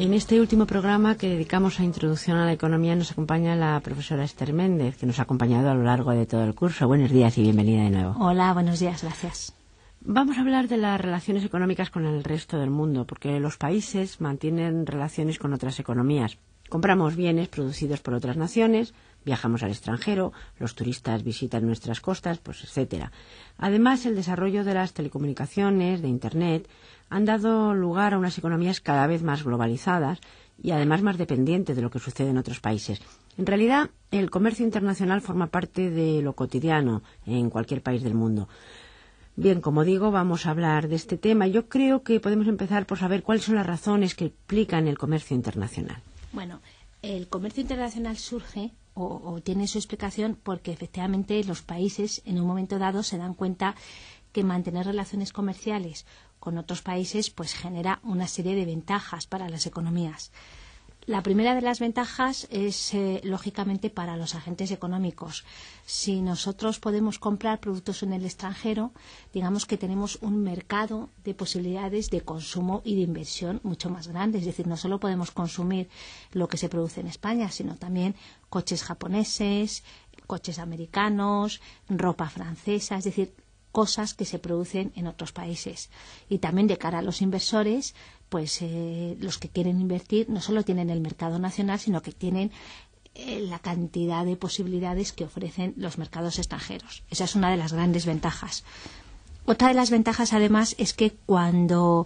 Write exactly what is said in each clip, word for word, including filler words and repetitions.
En este último programa que dedicamos a Introducción a la Economía nos acompaña la profesora Esther Méndez, que nos ha acompañado a lo largo de todo el curso. Buenos días y bienvenida de nuevo. Hola, buenos días, gracias. Vamos a hablar de las relaciones económicas con el resto del mundo, porque los países mantienen relaciones con otras economías. Compramos bienes producidos por otras naciones, viajamos al extranjero, los turistas visitan nuestras costas, pues etcétera. Además, el desarrollo de las telecomunicaciones, de Internet, han dado lugar a unas economías cada vez más globalizadas y además más dependientes de lo que sucede en otros países. En realidad, el comercio internacional forma parte de lo cotidiano en cualquier país del mundo. Bien, como digo, vamos a hablar de este tema. Yo creo que podemos empezar por saber cuáles son las razones que explican el comercio internacional. Bueno, el comercio internacional surge o, o tiene su explicación porque efectivamente los países en un momento dado se dan cuenta que mantener relaciones comerciales con otros países pues genera una serie de ventajas para las economías. La primera de las ventajas es, eh, lógicamente, para los agentes económicos. Si nosotros podemos comprar productos en el extranjero, digamos que tenemos un mercado de posibilidades de consumo y de inversión mucho más grande. Es decir, no solo podemos consumir lo que se produce en España, sino también coches japoneses, coches americanos, ropa francesa, es decir, cosas que se producen en otros países. Y también de cara a los inversores, pues eh, los que quieren invertir no solo tienen el mercado nacional, sino que tienen eh, la cantidad de posibilidades que ofrecen los mercados extranjeros. Esa es una de las grandes ventajas. Otra de las ventajas, además, es que cuando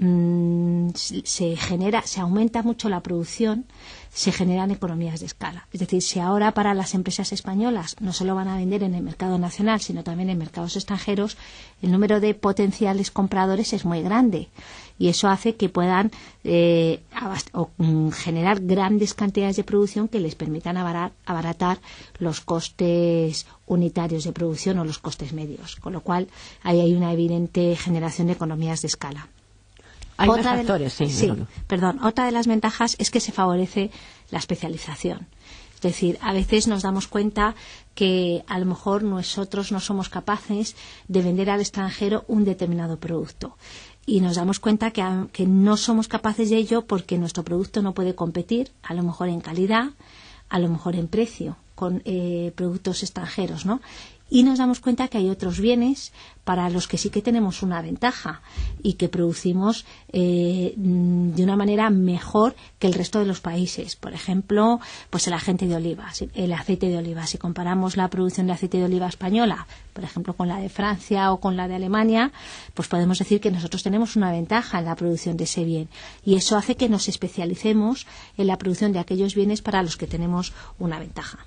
mmm, se genera, se aumenta mucho la producción, se generan economías de escala. Es decir, si ahora para las empresas españolas no solo van a vender en el mercado nacional, sino también en mercados extranjeros, el número de potenciales compradores es muy grande. Y eso hace que puedan eh, abast- o, mm, generar grandes cantidades de producción que les permitan abarar, abaratar los costes unitarios de producción o los costes medios. Con lo cual, ahí hay una evidente generación de economías de escala. Hay otra más factores, de, sí. sí perdón, otra de las ventajas es que se favorece la especialización. Es decir, a veces nos damos cuenta que a lo mejor nosotros no somos capaces de vender al extranjero un determinado producto. Y nos damos cuenta que, que no somos capaces de ello porque nuestro producto no puede competir, a lo mejor en calidad, a lo mejor en precio, con eh, productos extranjeros, ¿no? Y nos damos cuenta que hay otros bienes para los que sí que tenemos una ventaja y que producimos eh, de una manera mejor que el resto de los países. Por ejemplo, pues el aceite de oliva, el aceite de oliva. Si comparamos la producción de aceite de oliva española, por ejemplo, con la de Francia o con la de Alemania, pues podemos decir que nosotros tenemos una ventaja en la producción de ese bien. Y eso hace que nos especialicemos en la producción de aquellos bienes para los que tenemos una ventaja.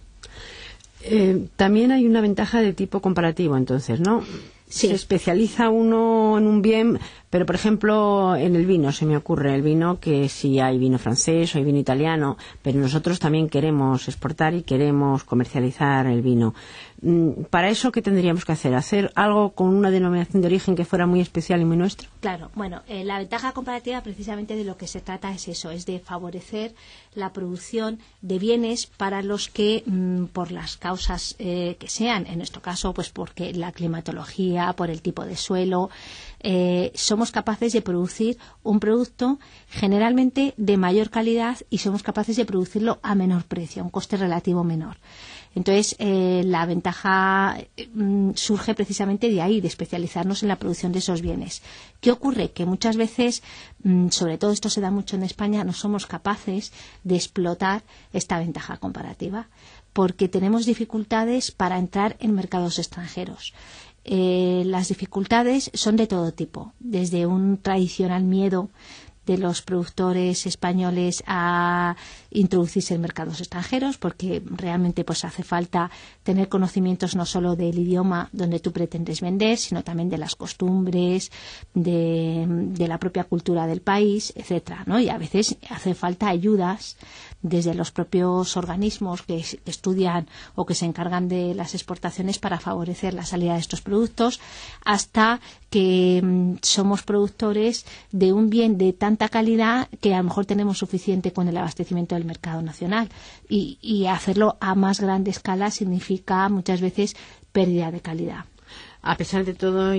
Eh, también hay una ventaja de tipo comparativo, entonces, ¿no? Sí. Se especializa uno en un bien, pero por ejemplo en el vino se me ocurre el vino que si hay vino francés o hay vino italiano, pero nosotros también queremos exportar y queremos comercializar el vino. ¿Para eso qué tendríamos que hacer? ¿Hacer algo con una denominación de origen que fuera muy especial y muy nuestro? Claro, bueno, eh, la ventaja comparativa precisamente de lo que se trata es eso, es de favorecer la producción de bienes para los que, mmm, por las causas eh, que sean, en nuestro caso, pues porque la climatología, por el tipo de suelo, eh, somos capaces de producir un producto generalmente de mayor calidad y somos capaces de producirlo a menor precio, a un coste relativo menor. Entonces, eh, la ventaja mm, surge precisamente de ahí, de especializarnos en la producción de esos bienes. ¿Qué ocurre? Que muchas veces, mm, sobre todo esto se da mucho en España, no somos capaces de explotar esta ventaja comparativa, porque tenemos dificultades para entrar en mercados extranjeros. Eh, las dificultades son de todo tipo, desde un tradicional miedo de los productores españoles a introducirse en mercados extranjeros, porque realmente pues hace falta tener conocimientos no solo del idioma donde tú pretendes vender, sino también de las costumbres, de, de la propia cultura del país, etcétera, ¿no? Y a veces hace falta ayudas desde los propios organismos que, que estudian o que se encargan de las exportaciones para favorecer la salida de estos productos, hasta que mmm, somos productores de un bien de tanta calidad que a lo mejor tenemos suficiente con el abastecimiento del mercado nacional. Y, y hacerlo a más grande escala significa muchas veces pérdida de calidad. A pesar de todo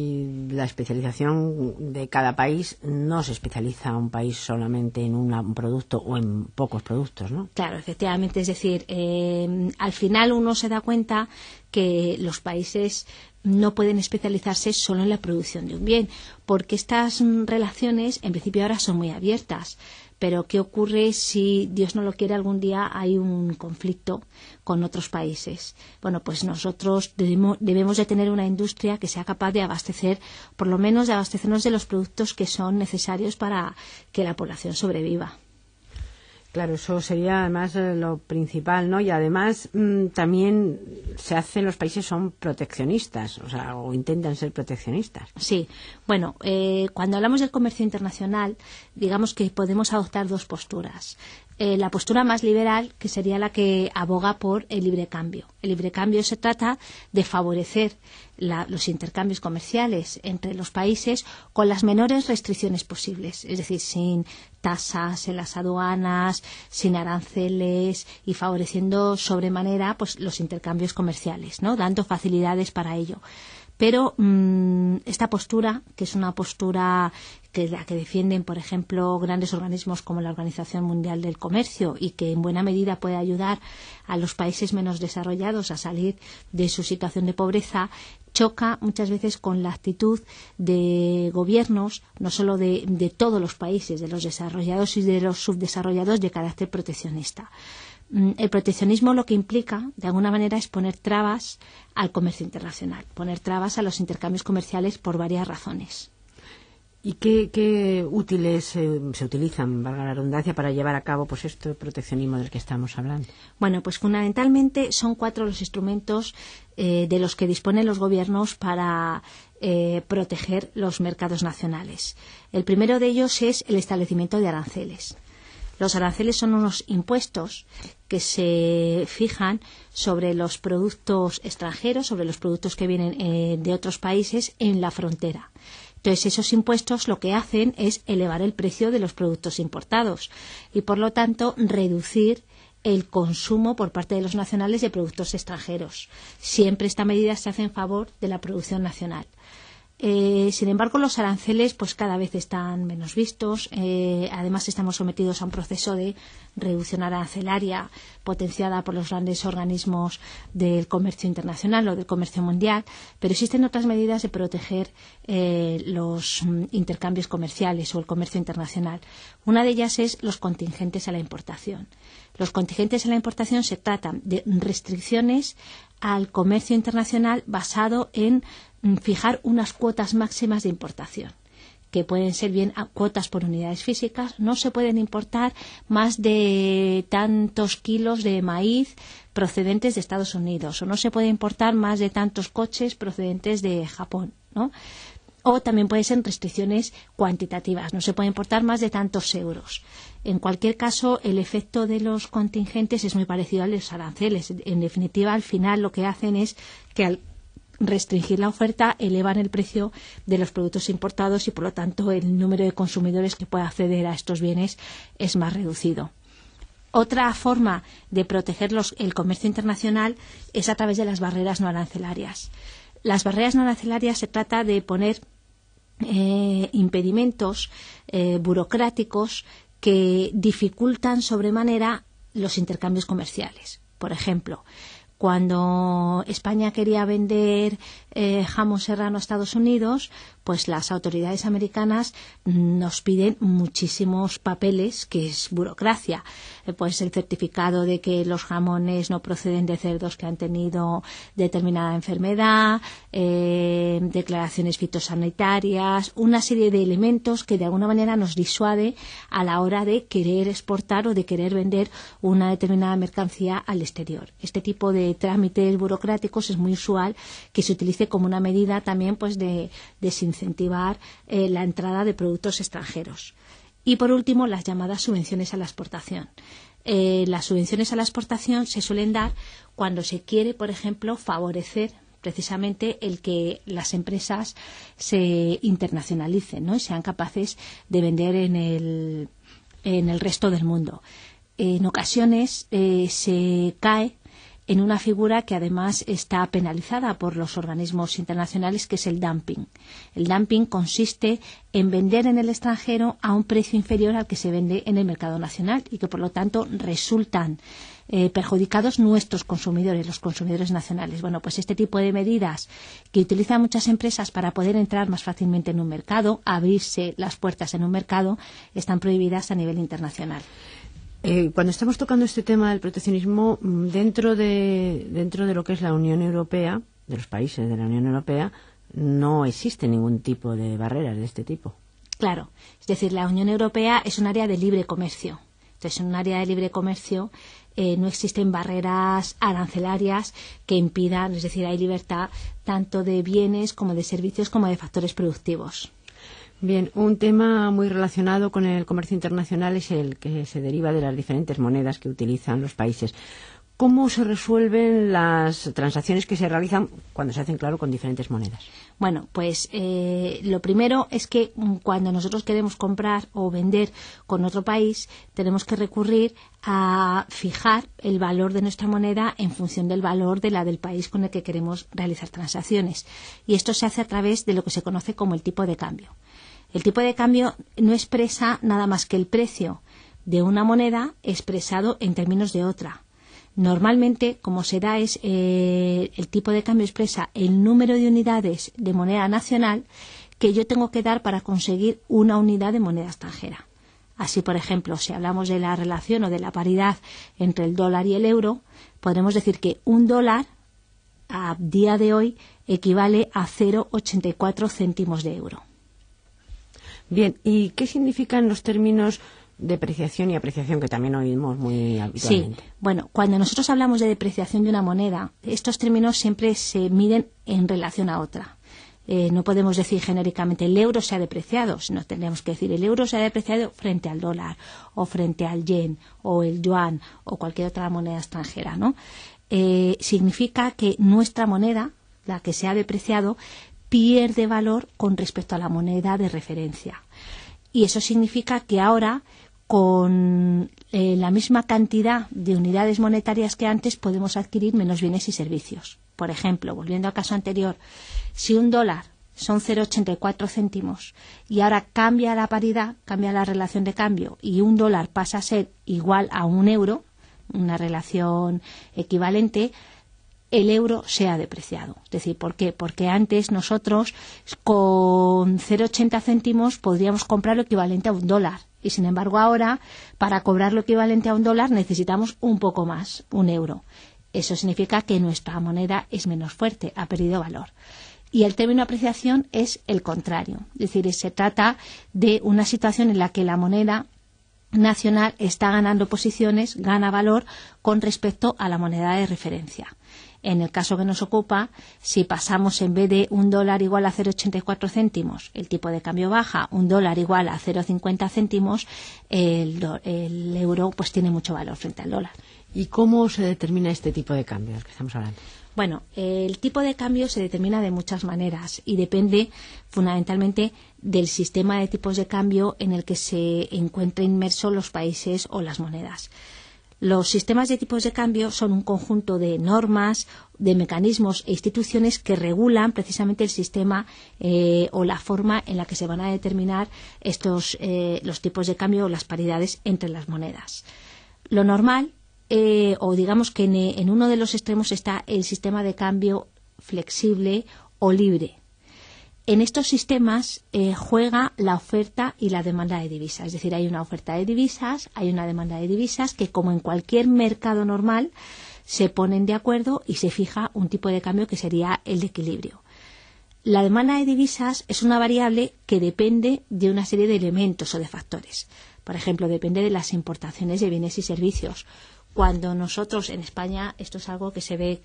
y la especialización de cada país, no se especializa un país solamente en una, un producto o en pocos productos, ¿no? Claro, efectivamente. Es decir, eh, al final uno se da cuenta que los países no pueden especializarse solo en la producción de un bien, porque estas relaciones en principio ahora son muy abiertas. Pero ¿qué ocurre si, Dios no lo quiere, algún día hay un conflicto con otros países? Bueno, pues nosotros debemos, debemos de tener una industria que sea capaz de abastecer, por lo menos de abastecernos de los productos que son necesarios para que la población sobreviva. Claro, eso sería además lo principal, ¿no? Y además mmm, también se hace, los países son proteccionistas, o sea, o intentan ser proteccionistas. Sí, bueno, eh, cuando hablamos del comercio internacional, digamos que podemos adoptar dos posturas. Eh, la postura más liberal, que sería la que aboga por el libre cambio. El libre cambio se trata de favorecer la, los intercambios comerciales entre los países con las menores restricciones posibles, es decir, sin tasas en las aduanas, sin aranceles y favoreciendo sobremanera pues, los intercambios comerciales, ¿no? Dando facilidades para ello. Pero mmm, esta postura, que es una postura que es la que defienden, por ejemplo, grandes organismos como la Organización Mundial del Comercio y que en buena medida puede ayudar a los países menos desarrollados a salir de su situación de pobreza, choca muchas veces con la actitud de gobiernos, no solo de, de todos los países, de los desarrollados y de los subdesarrollados, de carácter proteccionista. El proteccionismo lo que implica, de alguna manera, es poner trabas al comercio internacional, poner trabas a los intercambios comerciales por varias razones. ¿Y qué, qué útiles eh, se utilizan, valga la redundancia, para llevar a cabo pues este proteccionismo del que estamos hablando? Bueno, pues fundamentalmente son cuatro los instrumentos eh, de los que disponen los gobiernos para eh, proteger los mercados nacionales. El primero de ellos es el establecimiento de aranceles. Los aranceles son unos impuestos que se fijan sobre los productos extranjeros, sobre los productos que vienen eh, de otros países en la frontera. Entonces, esos impuestos lo que hacen es elevar el precio de los productos importados y, por lo tanto, reducir el consumo por parte de los nacionales de productos extranjeros. Siempre esta medida se hace en favor de la producción nacional. Eh, sin embargo, los aranceles pues cada vez están menos vistos. Eh, además, estamos sometidos a un proceso de reducción arancelaria potenciada por los grandes organismos del comercio internacional o del comercio mundial, pero existen otras medidas de proteger eh, los mm, intercambios comerciales o el comercio internacional. Una de ellas es los contingentes a la importación. Los contingentes a la importación se tratan de restricciones al comercio internacional basado en fijar unas cuotas máximas de importación, que pueden ser bien cuotas por unidades físicas. No se pueden importar más de tantos kilos de maíz procedentes de Estados Unidos, o no se puede importar más de tantos coches procedentes de Japón, ¿no? O también pueden ser restricciones cuantitativas, no se puede importar más de tantos euros. En cualquier caso, el efecto de los contingentes es muy parecido al de los aranceles. En definitiva, al final lo que hacen es que al restringir la oferta elevan el precio de los productos importados y, por lo tanto, el número de consumidores que puede acceder a estos bienes es más reducido. Otra forma de proteger los, el comercio internacional es a través de las barreras no arancelarias. Las barreras no arancelarias se trata de poner eh, impedimentos eh, burocráticos que dificultan sobremanera los intercambios comerciales. Por ejemplo, cuando España quería vender eh, jamón serrano a Estados Unidos, pues las autoridades americanas nos piden muchísimos papeles, que es burocracia. Eh, pues el certificado de que los jamones no proceden de cerdos que han tenido determinada enfermedad, eh, declaraciones fitosanitarias, una serie de elementos que de alguna manera nos disuade a la hora de querer exportar o de querer vender una determinada mercancía al exterior. Este tipo de trámites burocráticos es muy usual que se utilice como una medida también pues de desincentivar eh, la entrada de productos extranjeros. Y por último, las llamadas subvenciones a la exportación. Eh, las subvenciones a la exportación se suelen dar cuando se quiere, por ejemplo, favorecer precisamente el que las empresas se internacionalicen, ¿no? Y sean capaces de vender en el, en el resto del mundo. En ocasiones eh, se cae en una figura que además está penalizada por los organismos internacionales, que es el dumping. El dumping consiste en vender en el extranjero a un precio inferior al que se vende en el mercado nacional y que por lo tanto resultan eh, perjudicados nuestros consumidores, los consumidores nacionales. Bueno, pues este tipo de medidas que utilizan muchas empresas para poder entrar más fácilmente en un mercado, abrirse las puertas en un mercado, están prohibidas a nivel internacional. Eh, cuando estamos tocando este tema del proteccionismo, dentro de, dentro de lo que es la Unión Europea, de los países de la Unión Europea, no existe ningún tipo de barreras de este tipo. Claro, es decir, la Unión Europea es un área de libre comercio. Entonces, en un área de libre comercio eh, no existen barreras arancelarias que impidan, es decir, hay libertad tanto de bienes como de servicios como de factores productivos. Bien, un tema muy relacionado con el comercio internacional es el que se deriva de las diferentes monedas que utilizan los países. ¿Cómo se resuelven las transacciones que se realizan cuando se hacen, claro, con diferentes monedas? Bueno, pues eh, lo primero es que cuando nosotros queremos comprar o vender con otro país, tenemos que recurrir a fijar el valor de nuestra moneda en función del valor de la del país con el que queremos realizar transacciones. Y esto se hace a través de lo que se conoce como el tipo de cambio. El tipo de cambio no expresa nada más que el precio de una moneda expresado en términos de otra. Normalmente, como se da, es eh, el tipo de cambio expresa el número de unidades de moneda nacional que yo tengo que dar para conseguir una unidad de moneda extranjera. Así, por ejemplo, si hablamos de la relación o de la paridad entre el dólar y el euro, podremos decir que un dólar a día de hoy equivale a cero coma ochenta y cuatro céntimos de euro. Bien, ¿y qué significan los términos depreciación y apreciación, que también oímos muy habitualmente? Sí, bueno, cuando nosotros hablamos de depreciación de una moneda, estos términos siempre se miden en relación a otra. Eh, no podemos decir genéricamente el euro se ha depreciado, sino tendríamos que decir el euro se ha depreciado frente al dólar, o frente al yen, o el yuan, o cualquier otra moneda extranjera, ¿no? Eh, significa que nuestra moneda, la que se ha depreciado, pierde valor con respecto a la moneda de referencia. Y eso significa que ahora, con eh, la misma cantidad de unidades monetarias que antes, podemos adquirir menos bienes y servicios. Por ejemplo, volviendo al caso anterior, si un dólar son cero coma ochenta y cuatro céntimos y ahora cambia la paridad, cambia la relación de cambio y un dólar pasa a ser igual a un euro, una relación equivalente, el euro se ha depreciado. Es decir, ¿por qué? Porque antes nosotros con cero coma ochenta céntimos podríamos comprar lo equivalente a un dólar. Y sin embargo ahora, para cobrar lo equivalente a un dólar, necesitamos un poco más, un euro. Eso significa que nuestra moneda es menos fuerte, ha perdido valor. Y el término apreciación es el contrario. Es decir, se trata de una situación en la que la moneda nacional está ganando posiciones, gana valor con respecto a la moneda de referencia. En el caso que nos ocupa, si pasamos en vez de un dólar igual a cero coma ochenta y cuatro céntimos, el tipo de cambio baja, un dólar igual a cero coma cincuenta céntimos, el, do, el euro pues tiene mucho valor frente al dólar. ¿Y cómo se determina este tipo de cambio del que estamos hablando? Bueno, el tipo de cambio se determina de muchas maneras y depende fundamentalmente del sistema de tipos de cambio en el que se encuentren inmersos los países o las monedas. Los sistemas de tipos de cambio son un conjunto de normas, de mecanismos e instituciones que regulan precisamente el sistema eh, o la forma en la que se van a determinar estos eh, los tipos de cambio o las paridades entre las monedas. Lo normal, eh, o digamos que en, en uno de los extremos está el sistema de cambio flexible o libre. En estos sistemas eh, juega la oferta y la demanda de divisas. Es decir, hay una oferta de divisas, hay una demanda de divisas que, como en cualquier mercado normal, se ponen de acuerdo y se fija un tipo de cambio que sería el de equilibrio. La demanda de divisas es una variable que depende de una serie de elementos o de factores. Por ejemplo, depende de las importaciones de bienes y servicios. Cuando nosotros en España, esto es algo que se ve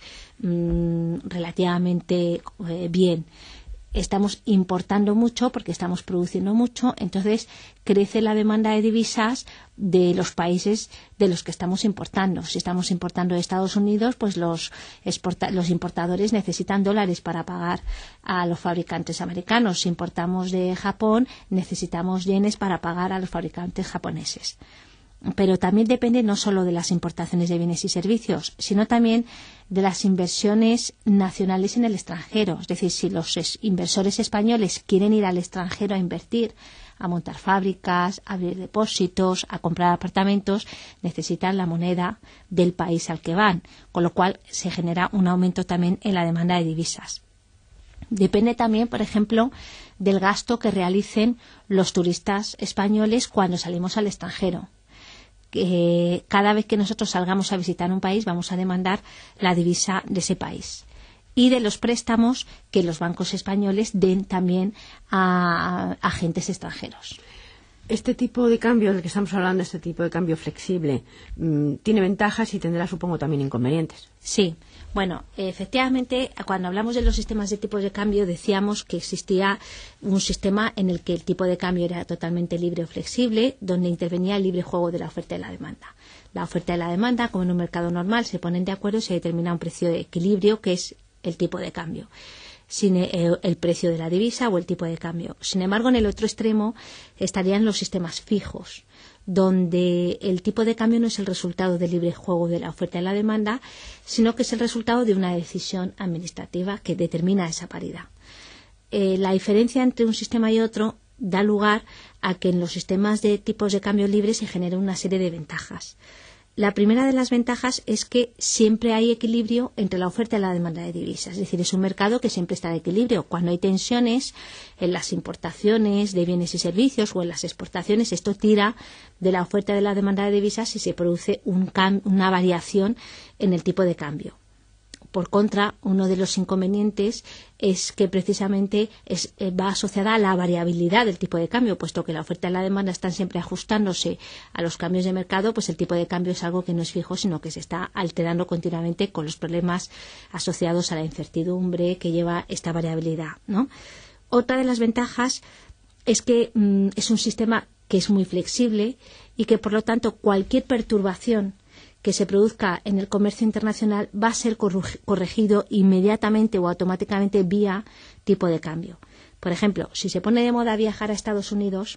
mmm, relativamente eh, bien, estamos importando mucho porque estamos produciendo mucho, entonces crece la demanda de divisas de los países de los que estamos importando. Si estamos importando de Estados Unidos, pues los, exporta- los importadores necesitan dólares para pagar a los fabricantes americanos. Si importamos de Japón, necesitamos yenes para pagar a los fabricantes japoneses. pero también depende no solo de las importaciones de bienes y servicios, sino también de las inversiones nacionales en el extranjero. Es decir, si los es- inversores españoles quieren ir al extranjero a invertir, a montar fábricas, a abrir depósitos, a comprar apartamentos, necesitan la moneda del país al que van, con lo cual se genera un aumento también en la demanda de divisas. Depende también, por ejemplo, del gasto que realicen los turistas españoles cuando salimos al extranjero. Que cada vez que nosotros salgamos a visitar un país vamos a demandar la divisa de ese país. Y de los préstamos que los bancos españoles den también a, a agentes extranjeros. Este tipo de cambio del que estamos hablando, este tipo de cambio flexible, mmm, tiene ventajas y tendrá, supongo, también inconvenientes. Sí. Bueno, efectivamente, cuando hablamos de los sistemas de tipos de cambio, decíamos que existía un sistema en el que el tipo de cambio era totalmente libre o flexible, donde intervenía el libre juego de la oferta y la demanda. La oferta y la demanda, como en un mercado normal, se ponen de acuerdo y se determina un precio de equilibrio, que es el tipo de cambio, sin el, el precio de la divisa o el tipo de cambio. Sin embargo, en el otro extremo estarían los sistemas fijos, donde el tipo de cambio no es el resultado del libre juego de la oferta y la demanda, sino que es el resultado de una decisión administrativa que determina esa paridad. Eh, la diferencia entre un sistema y otro da lugar a que en los sistemas de tipos de cambio libres se genere una serie de ventajas. La primera de las ventajas es que siempre hay equilibrio entre la oferta y la demanda de divisas. Es decir, es un mercado que siempre está de equilibrio. Cuando hay tensiones en las importaciones de bienes y servicios o en las exportaciones, esto tira de la oferta y de la demanda de divisas y se produce un cam- una variación en el tipo de cambio. Por contra, uno de los inconvenientes es que precisamente es, eh, va asociada a la variabilidad del tipo de cambio, puesto que la oferta y la demanda están siempre ajustándose a los cambios de mercado, pues el tipo de cambio es algo que no es fijo, sino que se está alterando continuamente con los problemas asociados a la incertidumbre que lleva esta variabilidad, ¿no? Otra de las ventajas es que mmm, es un sistema que es muy flexible y que, por lo tanto, cualquier perturbación que se produzca en el comercio internacional va a ser corregido inmediatamente o automáticamente vía tipo de cambio. Por ejemplo, si se pone de moda viajar a Estados Unidos,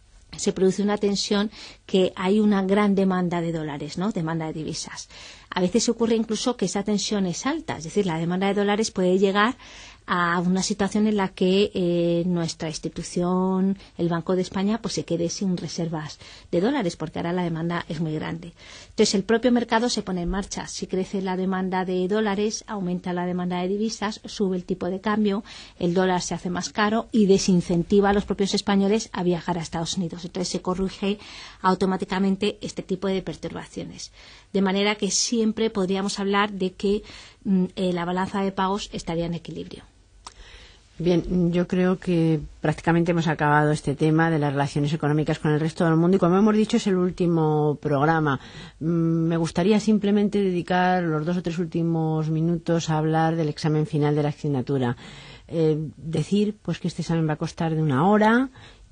se produce una tensión que hay una gran demanda de dólares, ¿no? Demanda de divisas. A veces ocurre incluso que esa tensión es alta, es decir, la demanda de dólares puede llegar a una situación en la que eh, nuestra institución, el Banco de España, pues se quede sin reservas de dólares, porque ahora la demanda es muy grande. Entonces, el propio mercado se pone en marcha. Si crece la demanda de dólares, aumenta la demanda de divisas, sube el tipo de cambio, el dólar se hace más caro y desincentiva a los propios españoles a viajar a Estados Unidos. Entonces, se corrige automáticamente este tipo de perturbaciones. De manera que siempre podríamos hablar de que mm, eh, la balanza de pagos estaría en equilibrio. Bien, yo creo que prácticamente hemos acabado este tema de las relaciones económicas con el resto del mundo y, como hemos dicho, es el último programa. Me gustaría simplemente dedicar los dos o tres últimos minutos a hablar del examen final de la asignatura. Eh, decir pues que este examen va a costar de una hora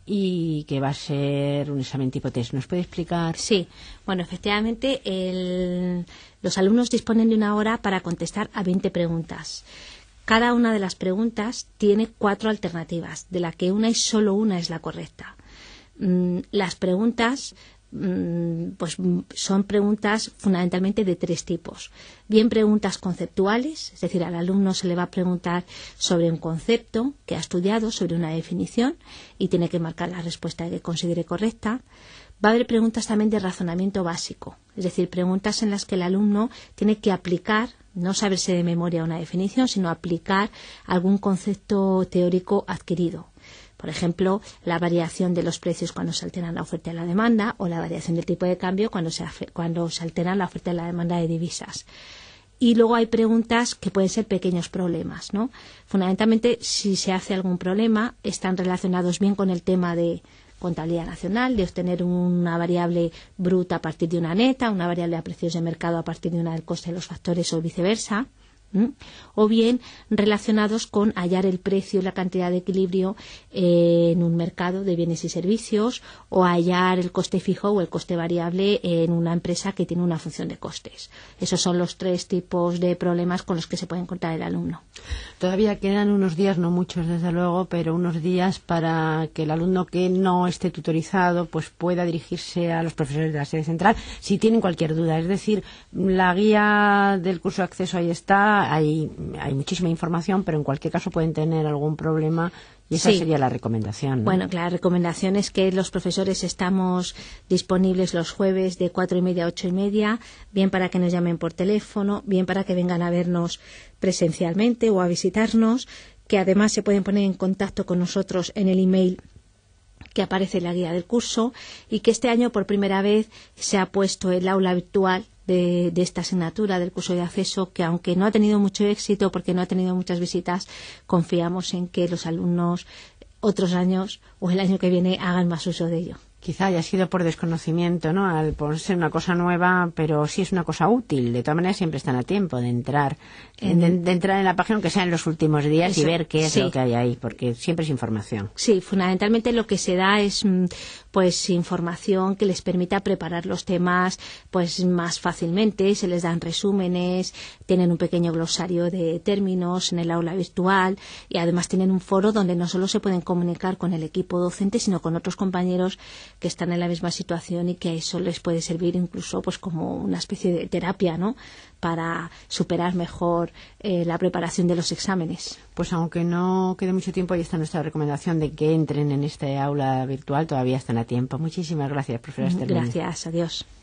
y que va a ser un examen tipo test. ¿Nos puede explicar? Sí, bueno, efectivamente el, los alumnos disponen de una hora para contestar a veinte preguntas. Cada una de las preguntas tiene cuatro alternativas, de la que una y solo una es la correcta. Mm, las preguntas mm, pues, son preguntas fundamentalmente de tres tipos. Bien, preguntas conceptuales, es decir, al alumno se le va a preguntar sobre un concepto que ha estudiado, sobre una definición, y tiene que marcar la respuesta que considere correcta. Va a haber preguntas también de razonamiento básico, es decir, preguntas en las que el alumno tiene que aplicar, no saberse de memoria una definición, sino aplicar algún concepto teórico adquirido. Por ejemplo, la variación de los precios cuando se alteran la oferta y la demanda, o la variación del tipo de cambio cuando se, cuando se alteran la oferta y la demanda de divisas. Y luego hay preguntas que pueden ser pequeños problemas, ¿no? Fundamentalmente, si se hace algún problema, están relacionados bien con el tema de contabilidad nacional, de obtener una variable bruta a partir de una neta, una variable a precios de mercado a partir de una del coste de los factores o viceversa. ¿Mm? O bien relacionados con hallar el precio y la cantidad de equilibrio eh, en un mercado de bienes y servicios, o hallar el coste fijo o el coste variable en una empresa que tiene una función de costes. Esos son los tres tipos de problemas con los que se puede encontrar el alumno. Todavía quedan unos días, no muchos desde luego, pero unos días para que el alumno que no esté tutorizado pues pueda dirigirse a los profesores de la sede central si tienen cualquier duda. Es decir, la guía del curso de acceso ahí está. Hay, hay muchísima información, pero en cualquier caso pueden tener algún problema y esa sí. sería la recomendación, ¿no? Bueno, la recomendación es que los profesores estamos disponibles los jueves de cuatro y media a ocho y media, bien para que nos llamen por teléfono, bien para que vengan a vernos presencialmente o a visitarnos, que además se pueden poner en contacto con nosotros en el email que aparece en la guía del curso, y que este año por primera vez se ha puesto el aula virtual De, de esta asignatura del curso de acceso, que aunque no ha tenido mucho éxito porque no ha tenido muchas visitas, confiamos en que los alumnos otros años o el año que viene hagan más uso de ello. Quizá haya sido por desconocimiento, ¿no? Al ponerse una cosa nueva, pero sí es una cosa útil. De todas maneras, siempre están a tiempo de entrar, en, de, de entrar en la página, aunque sea en los últimos días, Eso, y ver qué es sí. lo que hay ahí, porque siempre es información. Sí, fundamentalmente lo que se da es pues información que les permita preparar los temas pues más fácilmente. Se les dan resúmenes, tienen un pequeño glosario de términos en el aula virtual, y además tienen un foro donde no solo se pueden comunicar con el equipo docente, sino con otros compañeros que están en la misma situación, y que eso les puede servir incluso pues como una especie de terapia, ¿no?, para superar mejor eh, la preparación de los exámenes. Pues aunque no quede mucho tiempo, ahí está nuestra recomendación de que entren en este aula virtual, todavía están a tiempo. Muchísimas gracias, profesora Esther. Gracias, adiós.